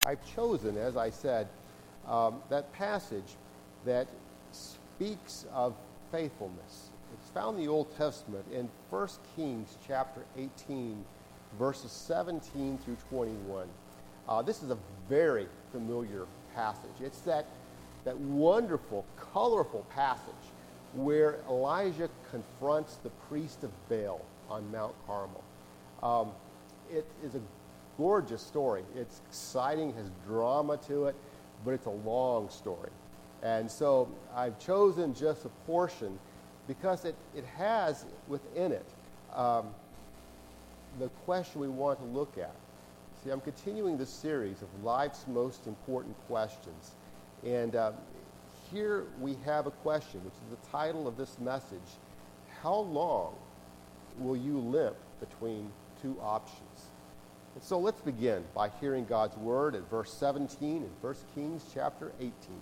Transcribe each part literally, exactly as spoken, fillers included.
I've chosen, as I said, um, that passage that speaks of faithfulness. It's found in the Old Testament in First Kings chapter eighteen, verses seventeen through twenty-one. Uh, this is a very familiar passage. It's that, that wonderful, colorful passage where Elijah confronts the priest of Baal on Mount Carmel. Um, it is a gorgeous story. It's exciting, has drama to it, but it's a long story. And so I've chosen just a portion because it, it has within it um, the question we want to look at. See, I'm continuing this series of life's most important questions. And uh, here we have a question, which is the title of this message. How long will you limp between two options? And so let's begin by hearing God's word at verse seventeen in First Kings chapter eighteen.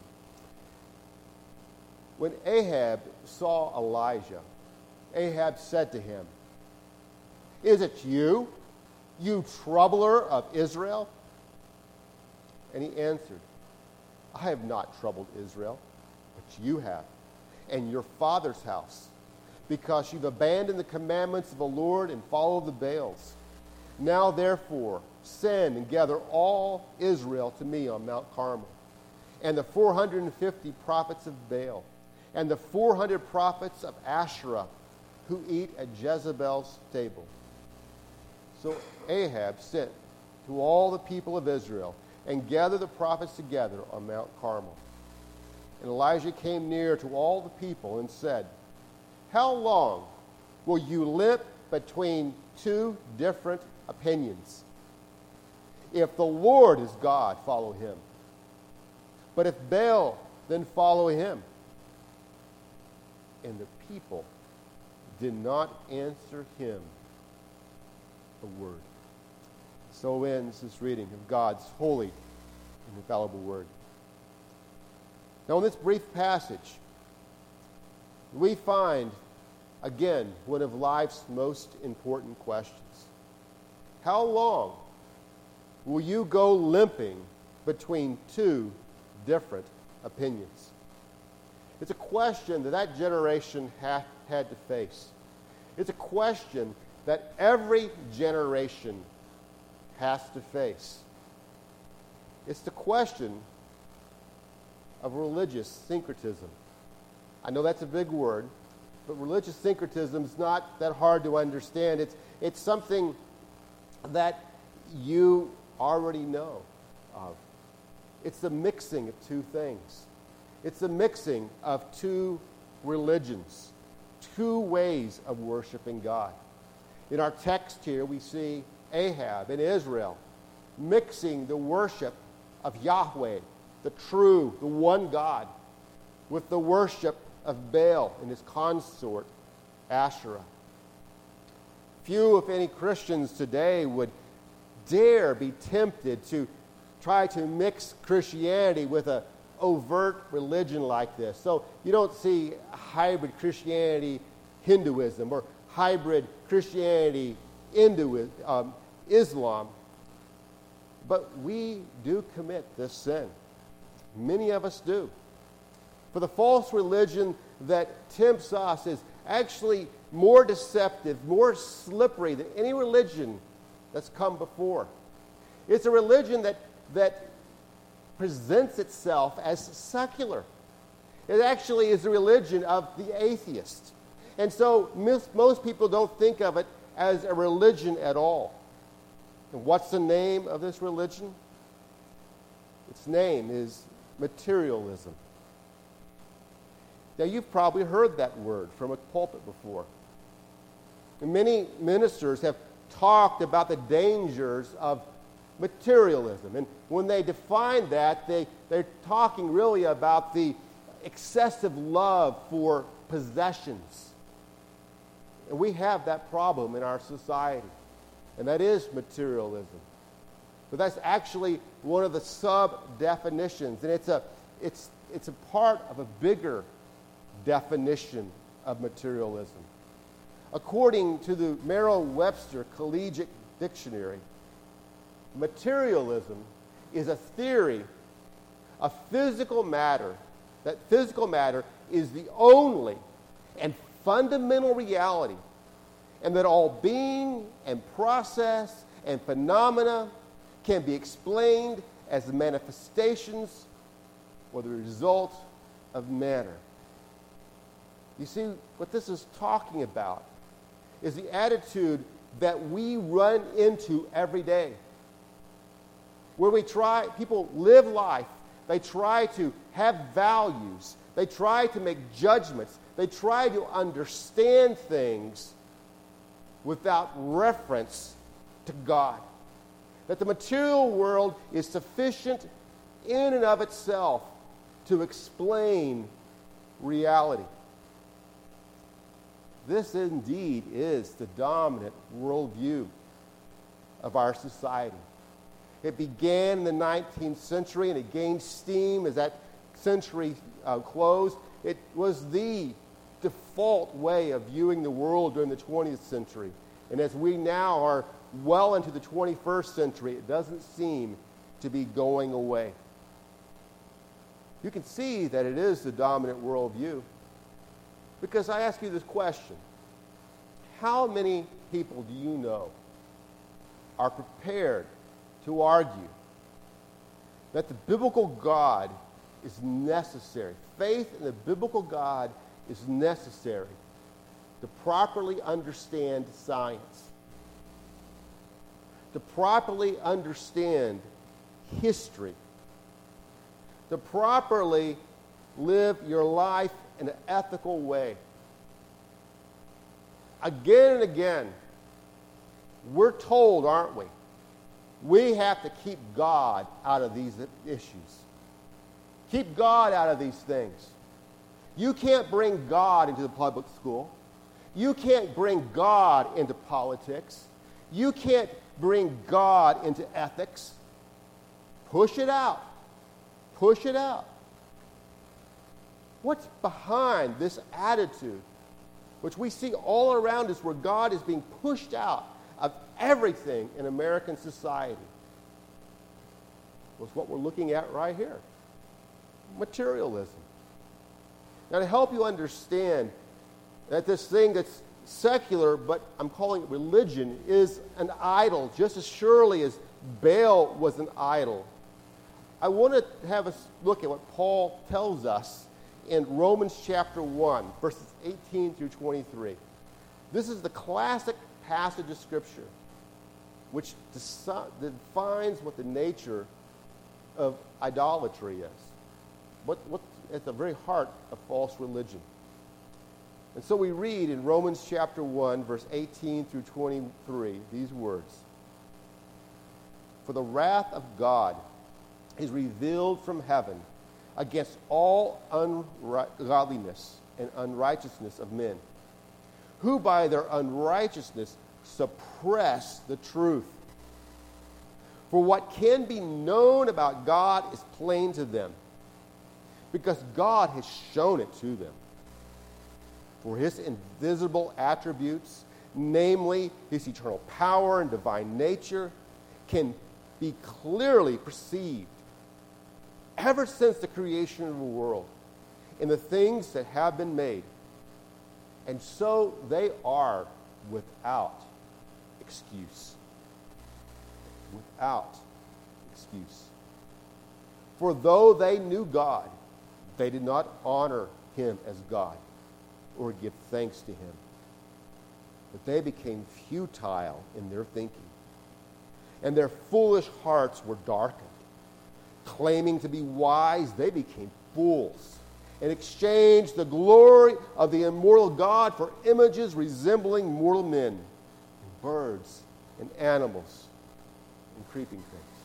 When Ahab saw Elijah, Ahab said to him, "Is it you, you troubler of Israel?" And he answered, "I have not troubled Israel, but you have, and your father's house, because you've abandoned the commandments of the Lord and followed the Baals. Now, therefore, send and gather all Israel to me on Mount Carmel, and the four hundred fifty prophets of Baal, and the four hundred prophets of Asherah, who eat at Jezebel's table." So Ahab sent to all the people of Israel and gathered the prophets together on Mount Carmel. And Elijah came near to all the people and said, "How long will you limp between two different opinions? If the Lord is God, follow him. But if Baal, then follow him." And the people did not answer him a word. So ends this reading of God's holy and infallible word. Now, in this brief passage, we find, again, one of life's most important questions. How long will you go limping between two different opinions? It's a question that that generation ha- had to face. It's a question that every generation has to face. It's the question of religious syncretism. I know that's a big word, but religious syncretism is not that hard to understand. It's, it's something that you already know of. It's the mixing of two things. It's the mixing of two religions, two ways of worshiping God. In our text here, we see Ahab in Israel mixing the worship of Yahweh, the true, the one God, with the worship of Baal and his consort, Asherah. Few, if any, Christians today would dare be tempted to try to mix Christianity with an overt religion like this. So you don't see hybrid Christianity, Hinduism, or hybrid Christianity, Hinduism, um, Islam. But we do commit this sin. Many of us do. For the false religion that tempts us is actually more deceptive, more slippery than any religion that's come before. It's a religion that, that presents itself as secular. It actually is the religion of the atheist. And so most, most people don't think of it as a religion at all. And what's the name of this religion? Its name is materialism. Now, you've probably heard that word from a pulpit before. And many ministers have talked about the dangers of materialism. And when they define that, they, they're talking really about the excessive love for possessions. And we have that problem in our society, and that is materialism. But that's actually one of the sub-definitions, and it's a, it's, it's a part of a bigger definition of materialism. According to the Merriam-Webster Collegiate Dictionary, materialism is a theory of physical matter, that physical matter is the only and fundamental reality, and that all being and process and phenomena can be explained as the manifestations or the result of matter. You see, what this is talking about is the attitude that we run into every day, where we try, people live life, they try to have values, they try to make judgments, they try to understand things without reference to God. That the material world is sufficient in and of itself to explain reality. This indeed is the dominant worldview of our society. It began in the nineteenth century and it gained steam as that century uh, closed. It was the default way of viewing the world during the twentieth century. And as we now are well into the twenty-first century, it doesn't seem to be going away. You can see that it is the dominant worldview. Because I ask you this question: how many people do you know are prepared to argue that the biblical God is necessary? Faith in the biblical God is necessary to properly understand science, to properly understand history, to properly live your life in an ethical way. Again and again, we're told, aren't we, we have to keep God out of these issues. Keep God out of these things. You can't bring God into the public school. You can't bring God into politics. You can't bring God into ethics. Push it out. Push it out. What's behind this attitude, which we see all around us, where God is being pushed out of everything in American society? Was what we're looking at right here. Materialism. Now, to help you understand that this thing that's secular, but I'm calling it religion, is an idol, just as surely as Baal was an idol, I want to have us look at what Paul tells us in Romans chapter one, verses eighteen through twenty-three. This is the classic passage of Scripture which deci- defines what the nature of idolatry is, what, what's at the very heart of false religion. And so we read in Romans chapter one, verse eighteen through twenty-three, these words: "For the wrath of God is revealed from heaven against all ungodliness and unrighteousness of men, who by their unrighteousness suppress the truth. For what can be known about God is plain to them, because God has shown it to them. For his invisible attributes, namely his eternal power and divine nature, can be clearly perceived ever since the creation of the world in the things that have been made. And so they are without excuse." Without excuse. "For though they knew God, they did not honor him as God or give thanks to him. But they became futile in their thinking, and their foolish hearts were darkened. Claiming to be wise, they became fools, and exchanged the glory of the immortal God for images resembling mortal men, and birds, and animals, and creeping things."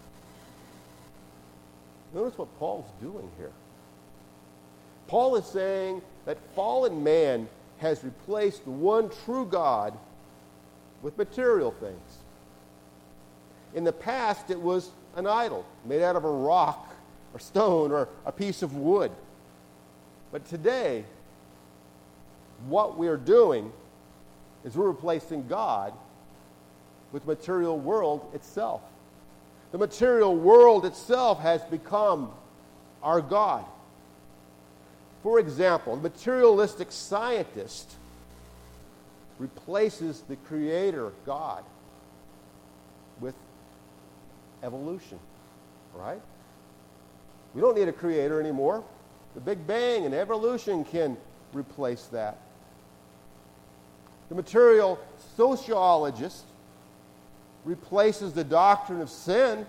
Notice what Paul's doing here. Paul is saying that fallen man has replaced the one true God with material things. In the past, it was an idol made out of a rock or stone or a piece of wood. But today, what we're doing is we're replacing God with material world itself. The material world itself has become our God. For example, the materialistic scientist replaces the Creator, God, with evolution, right? We don't need a creator anymore. The Big Bang and evolution can replace that. The material sociologist replaces the doctrine of sin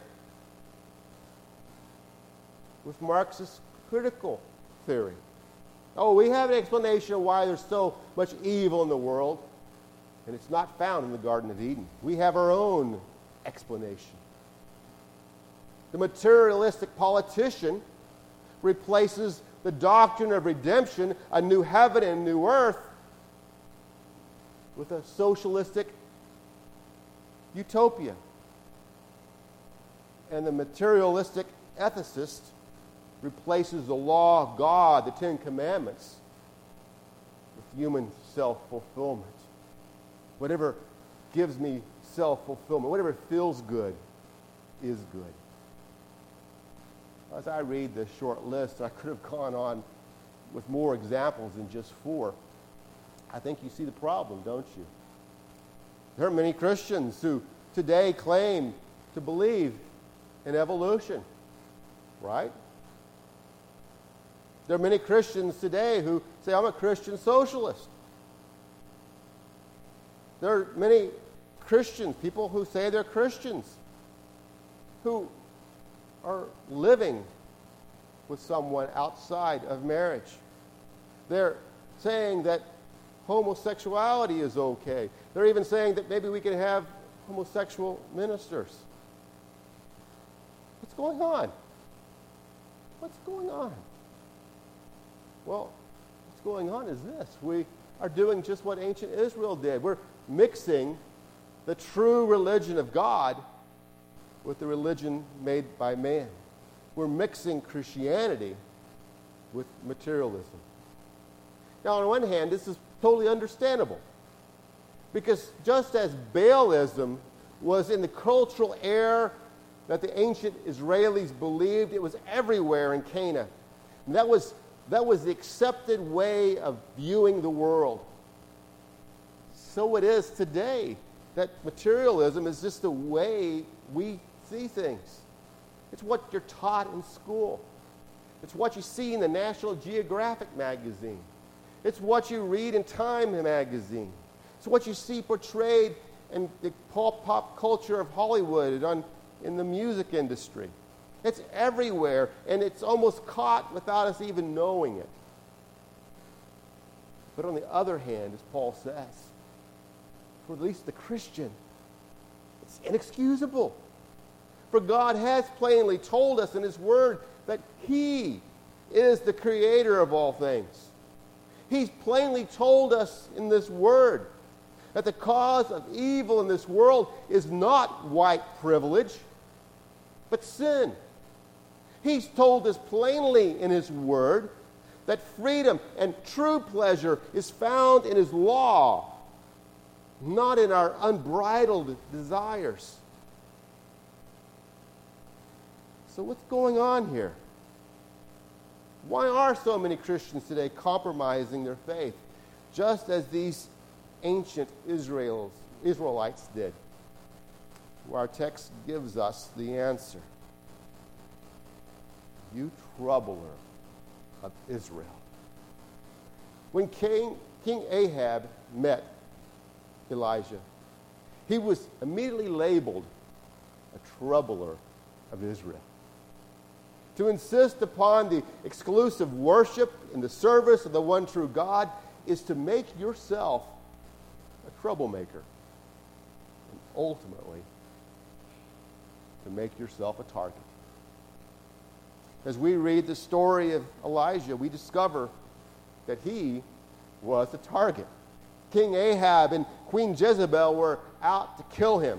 with Marxist critical theory. Oh, we have an explanation of why there's so much evil in the world, and it's not found in the Garden of Eden. We have our own explanation. The materialistic politician replaces the doctrine of redemption, a new heaven and new earth, with a socialistic utopia. And the materialistic ethicist replaces the law of God, the Ten Commandments, with human self-fulfillment. Whatever gives me self-fulfillment, whatever feels good, is good. As I read this short list, I could have gone on with more examples than just four. I think you see the problem, don't you? There are many Christians who today claim to believe in evolution, right? There are many Christians today who say, I'm a Christian socialist. There are many Christians, people who say they're Christians, who are living with someone outside of marriage. They're saying that homosexuality is okay. They're even saying that maybe we can have homosexual ministers. What's going on? What's going on? Well, what's going on is this. We are doing just what ancient Israel did. We're mixing the true religion of God with the religion made by man. We're mixing Christianity with materialism. Now, on one hand, this is totally understandable, because just as Baalism was in the cultural air that the ancient Israelis believed, it was everywhere in Canaan. And that was, that was the accepted way of viewing the world. So it is today, that materialism is just the way we see things. It's what you're taught in school. It's what you see in the National Geographic magazine. It's what you read in Time magazine. It's what you see portrayed in the pop, pop culture of Hollywood and on, in the music industry. It's everywhere, and it's almost caught without us even knowing it. But on the other hand, as Paul says, for at least the Christian, it's inexcusable. For God has plainly told us in His Word that He is the creator of all things. He's plainly told us in this Word that the cause of evil in this world is not white privilege, but sin. He's told us plainly in His Word that freedom and true pleasure is found in His law, not in our unbridled desires. So what's going on here? Why are so many Christians today compromising their faith, just as these ancient Israels, Israelites did? Well, our text gives us the answer. You troubler of Israel. When King, King Ahab met Elijah, he was immediately labeled a troubler of Israel. To insist upon the exclusive worship and the service of the one true God is to make yourself a troublemaker, and ultimately to make yourself a target. As we read the story of Elijah, we discover that he was a target. King Ahab and Queen Jezebel were out to kill him.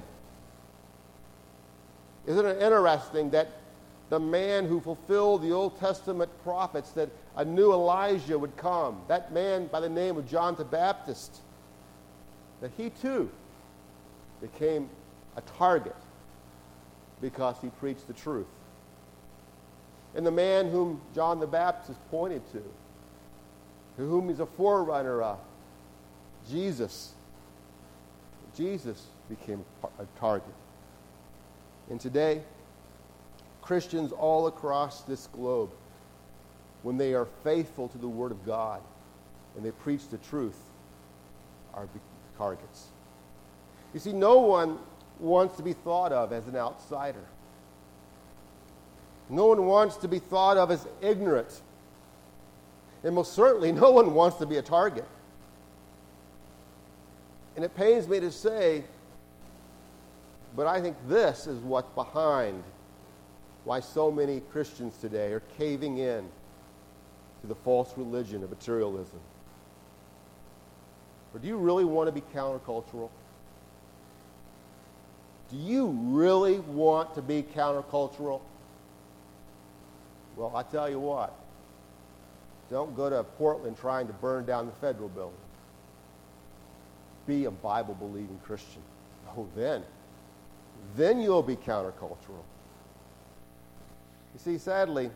Isn't it interesting that the man who fulfilled the Old Testament prophets, that a new Elijah would come, that man by the name of John the Baptist, that he too became a target because he preached the truth. And the man whom John the Baptist pointed to, to whom he's a forerunner of, Jesus. Jesus became a target. And today, Christians all across this globe, when they are faithful to the Word of God and they preach the truth, are targets. You see, no one wants to be thought of as an outsider. No one wants to be thought of as ignorant. And most certainly, no one wants to be a target. And it pains me to say, but I think this is what's behind why so many Christians today are caving in to the false religion of materialism. Or do you really want to be countercultural? Do you really want to be countercultural? Well, I tell you what. Don't go to Portland trying to burn down the federal building. Be a Bible-believing Christian. Oh, then. Then you'll be countercultural. You see, sadly,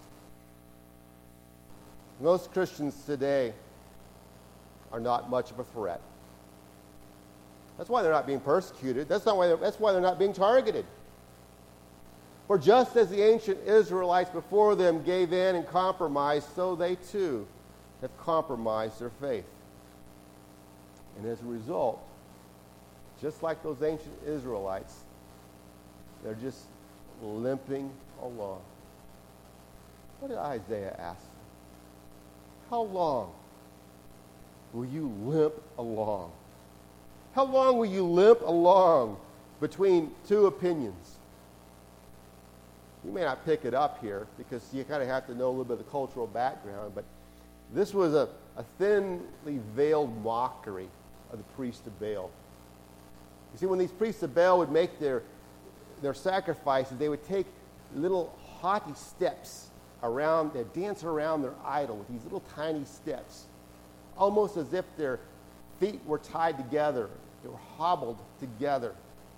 most Christians today are not much of a threat. That's why they're not being persecuted. That's not why they're, that's why they're not being targeted. For just as the ancient Israelites before them gave in and compromised, so they too have compromised their faith. And as a result, just like those ancient Israelites, they're just limping along. What did Isaiah ask? How long will you limp along? How long will you limp along between two opinions? You may not pick it up here because you kind of have to know a little bit of the cultural background, but this was a, a thinly veiled mockery of the priest of Baal. You see, when these priests of Baal would make their, their sacrifices, they would take little haughty steps around, they'd dance around their idol with these little tiny steps, almost as if their feet were tied together, they were hobbled together.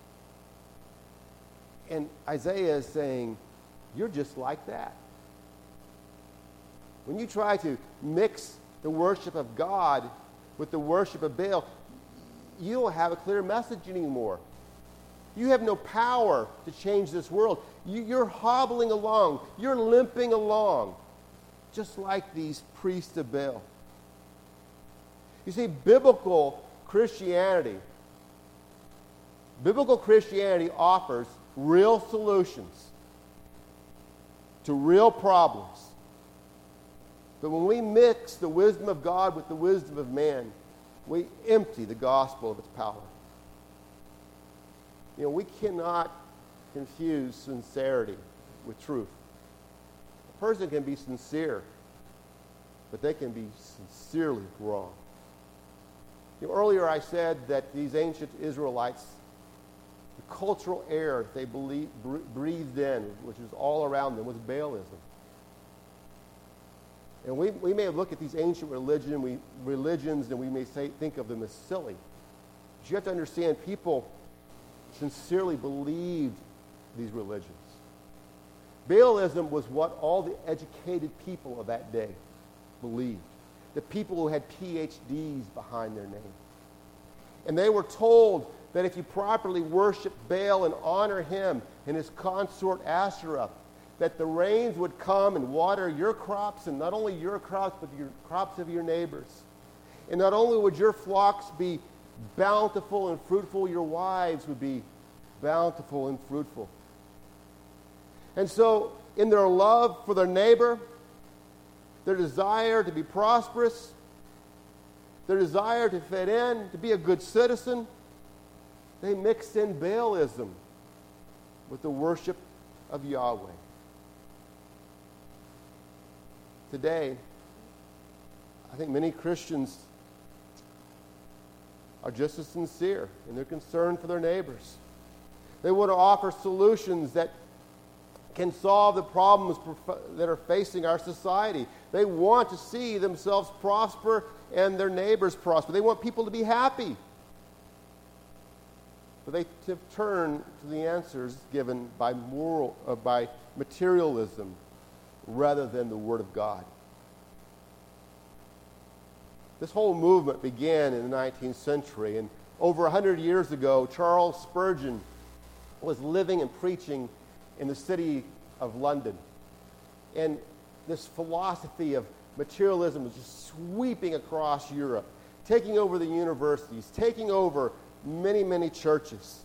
And Isaiah is saying, you're just like that. When you try to mix the worship of God with the worship of Baal, you don't have a clear message anymore. You have no power to change this world. You, you're hobbling along. You're limping along, just like these priests of Baal. You see, biblical Christianity, biblical Christianity offers real solutions to real problems. But when we mix the wisdom of God with the wisdom of man, we empty the gospel of its power. You know, we cannot confuse sincerity with truth. A person can be sincere, but they can be sincerely wrong. You know, earlier I said that these ancient Israelites, the cultural air they believed, breathed in, which was all around them, was Baalism. And we, we may have looked at these ancient religion, we, religions and we may say, think of them as silly. But you have to understand, people sincerely believed these religions. Baalism was what all the educated people of that day believed. The people who had P H Ds behind their name. And they were told that if you properly worship Baal and honor him and his consort Asherah, that the rains would come and water your crops, and not only your crops, but your crops of your neighbors. And not only would your flocks be bountiful and fruitful, your wives would be bountiful and fruitful. And so, in their love for their neighbor, their desire to be prosperous, their desire to fit in, to be a good citizen, they mixed in Baalism with the worship of Yahweh. Today, I think many Christians are just as sincere in their concern for their neighbors. They want to offer solutions that can solve the problems that are facing our society. They want to see themselves prosper and their neighbors prosper. They want people to be happy. but they have turned to the answers given by moral, uh, by materialism rather than the Word of God. This whole movement began in the nineteenth century, and over a hundred years ago, Charles Spurgeon was living and preaching in the city of London. And this philosophy of materialism was just sweeping across Europe, taking over the universities, taking over many, many churches.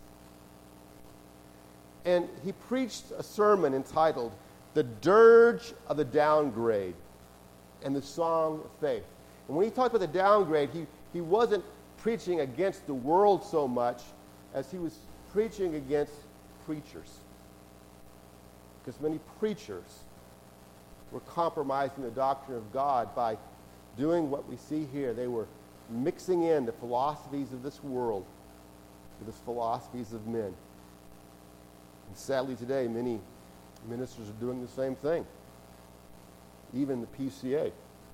And he preached a sermon entitled, "The Dirge of the Downgrade and the Song of Faith." And when he talked about the downgrade, he, he wasn't preaching against the world so much as he was preaching against preachers. Because many preachers were compromising the doctrine of God by doing what we see here. They were mixing in the philosophies of this world with the philosophies of men. And sadly today, many ministers are doing the same thing. Even the P C A.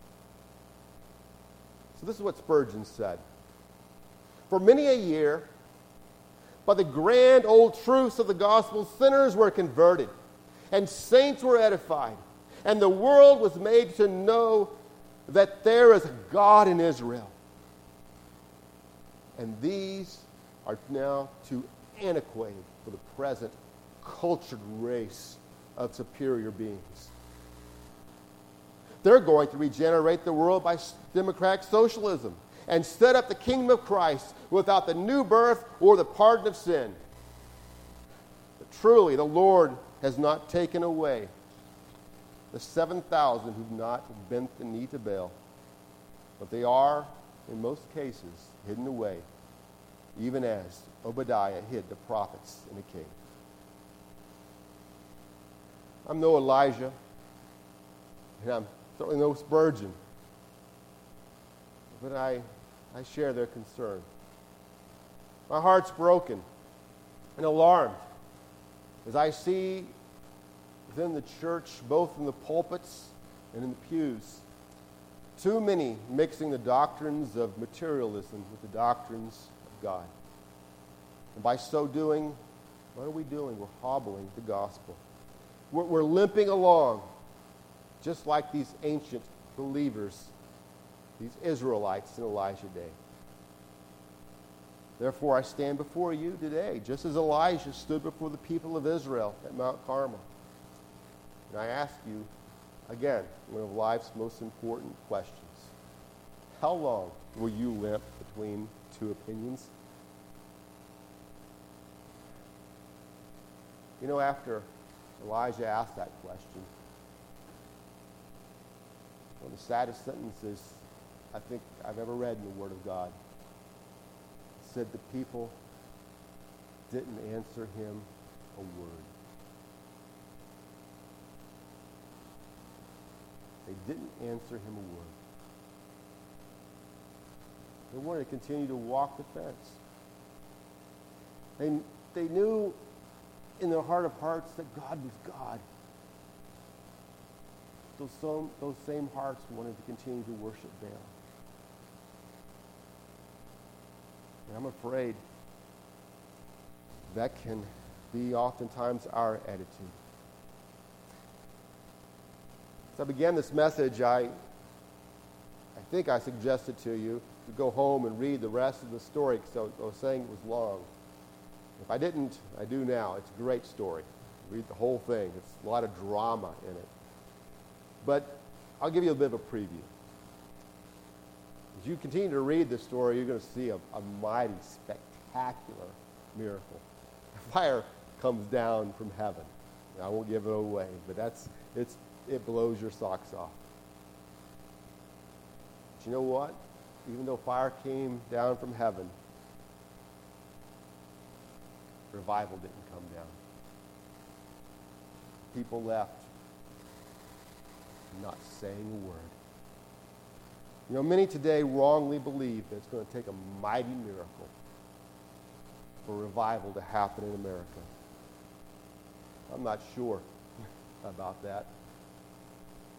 So this is what Spurgeon said. "For many a year, by the grand old truths of the gospel, sinners were converted, and saints were edified, and the world was made to know that there is a God in Israel. And these are now too antiquated for the present cultured race of superior beings. They're going to regenerate the world by democratic socialism and set up the kingdom of Christ without the new birth or the pardon of sin. But truly, the Lord has not taken away the seven thousand who've not bent the knee to Baal, but they are, in most cases, hidden away, even as Obadiah hid the prophets in a cave." I'm no Elijah, and I'm certainly no Spurgeon, but I, I share their concern. My heart's broken and alarmed as I see within the church, both in the pulpits and in the pews, too many mixing the doctrines of materialism with the doctrines of God. And by so doing, what are we doing? We're hobbling the gospel. We're, we're limping along, just like these ancient believers, these Israelites in Elijah's day. Therefore, I stand before you today, just as Elijah stood before the people of Israel at Mount Carmel. And I ask you, again, one of life's most important questions. How long will you limp between two opinions? You know, after Elijah asked that question, one of the saddest sentences I think I've ever read in the Word of God said the people didn't answer him a word. They didn't answer him a word. They wanted to continue to walk the fence. They, they knew in their heart of hearts that God was God. Those, some, those same hearts wanted to continue to worship Baal. And I'm afraid that can be oftentimes our attitude. As I began this message, I, I think I suggested to you to go home and read the rest of the story because I was saying it was long. If I didn't, I do now. It's a great story. Read the whole thing. It's a lot of drama in it. But I'll give you a bit of a preview. As you continue to read this story, you're going to see a, a mighty, spectacular miracle. Fire comes down from heaven. I won't give it away, but that's it's it blows your socks off. But you know what? Even though fire came down from heaven, revival didn't come down. People left not saying a word. You know, many today wrongly believe that it's going to take a mighty miracle for revival to happen in America. I'm not sure about that.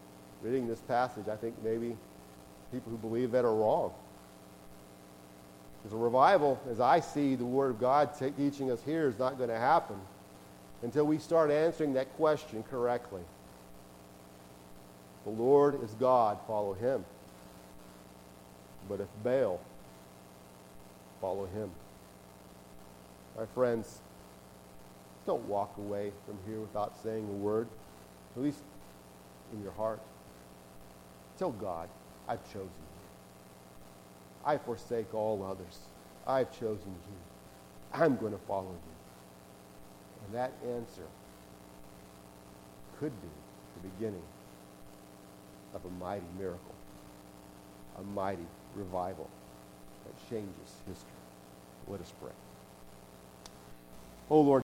Reading this passage, I think maybe people who believe that are wrong. Because a revival, as I see the Word of God t- teaching us here, is not going to happen until we start answering that question correctly. The Lord is God, follow him. But if Baal, follow him. My friends, don't walk away from here without saying a word, at least in your heart. Tell God, I've chosen you. I forsake all others. I've chosen you. I'm going to follow you. And that answer could be the beginning of a mighty miracle, a mighty revival that changes history. Let us pray. Oh Lord